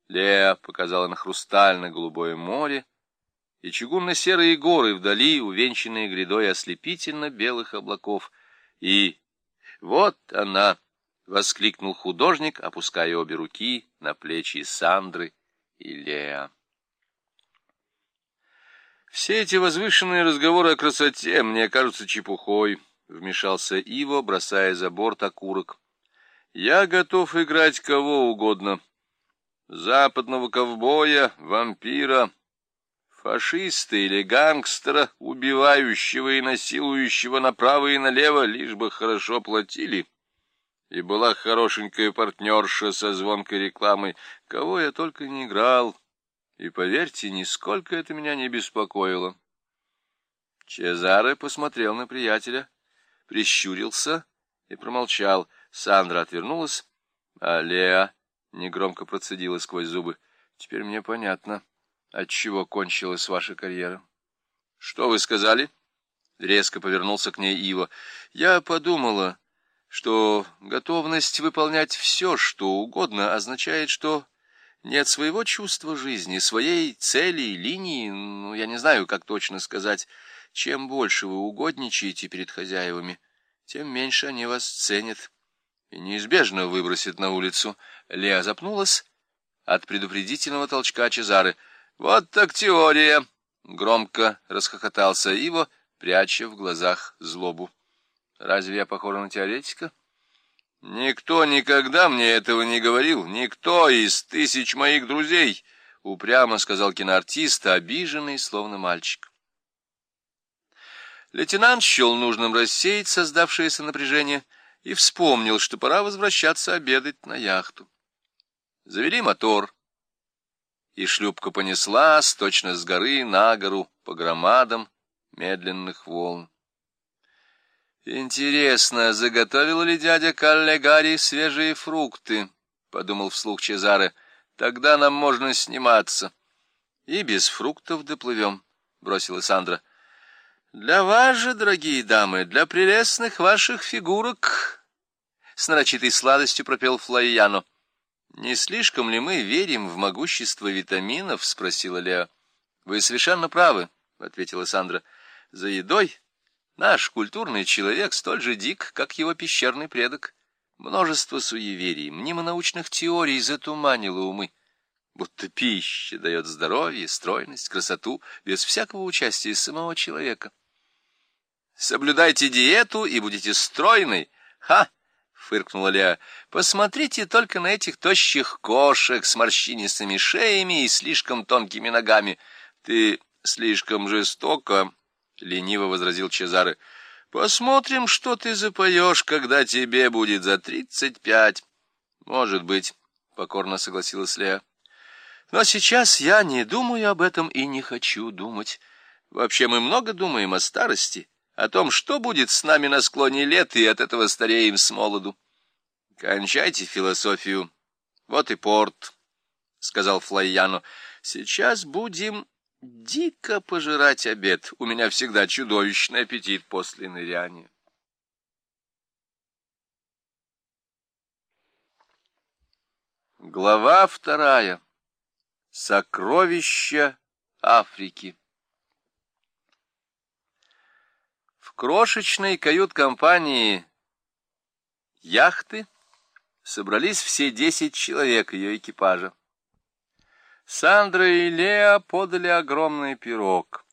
Леа показала на хрустально-голубое море и чугунно-серые горы вдали, увенчанные грядой ослепительно-белых облаков. И вот она! — воскликнул художник, опуская обе руки на плечи Сандры и Леа. «Все эти возвышенные разговоры о красоте мне кажутся чепухой», — вмешался Иво, бросая за борт окурок. «Я готов играть кого угодно. Западного ковбоя, вампира, фашиста или гангстера, убивающего и насилующего направо и налево, лишь бы хорошо платили. И была хорошенькая партнерша со звонкой рекламой, кого я только не играл. И, поверьте, нисколько это меня не беспокоило». Чезаре посмотрел на приятеля, прищурился и промолчал. Сандра отвернулась, а Леа негромко процедила сквозь зубы: «Теперь мне понятно, отчего кончилась ваша карьера». «Что вы сказали?» — резко повернулся к ней Иво. «Я подумала, что готовность выполнять все, что угодно, означает, что нет своего чувства жизни, своей цели и линии, я не знаю, как точно сказать. Чем больше вы угодничаете перед хозяевами, тем меньше они вас ценят и неизбежно выбросят на улицу». Леа запнулась от предупредительного толчка Чезары. «Вот так теория!» — громко расхохотался Иво, пряча в глазах злобу. «Разве я похожа на теоретика?» «Никто никогда мне этого не говорил, никто из тысяч моих друзей», — упрямо сказал киноартист, обиженный, словно мальчик. Лейтенант счел нужным рассеять создавшееся напряжение и вспомнил, что пора возвращаться обедать на яхту. Завели мотор, и шлюпка понеслась точно с горы на гору по громадам медленных волн. «Интересно, заготовил ли дядя Каллегари свежие фрукты?» — подумал вслух Чезаре. «Тогда нам можно сниматься». «И без фруктов доплывем», — бросила Сандра. «Для вас же, дорогие дамы, для прелестных ваших фигурок», — с нарочитой сладостью пропел Флояно. «Не слишком ли мы верим в могущество витаминов?» — спросила Леа. «Вы совершенно правы», — ответила Сандра. «За едой наш культурный человек столь же дик, как его пещерный предок. Множество суеверий, мнемонаучных теорий затуманило умы. Будто пища дает здоровье, стройность, красоту, без всякого участия самого человека. Соблюдайте диету и будете стройной. Ха!» — фыркнула Леа. «Посмотрите только на этих тощих кошек с морщинистыми шеями и слишком тонкими ногами». «Ты слишком жестоко», — лениво возразил Чезаре. «Посмотрим, что ты запоешь, когда тебе будет за 35. «Может быть», — покорно согласилась Леа. «Но сейчас я не думаю об этом и не хочу думать. Вообще мы много думаем о старости, о том, что будет с нами на склоне лет, и от этого стареем с молоду». «Кончайте философию. Вот и порт», — сказал Флояно. «Сейчас будем дико пожирать обед. У меня всегда чудовищный аппетит после ныряния». Глава 2. Сокровища Африки. В крошечной кают-компании яхты собрались все 10 человек ее экипажа. Сандра и Леа подали огромный пирог.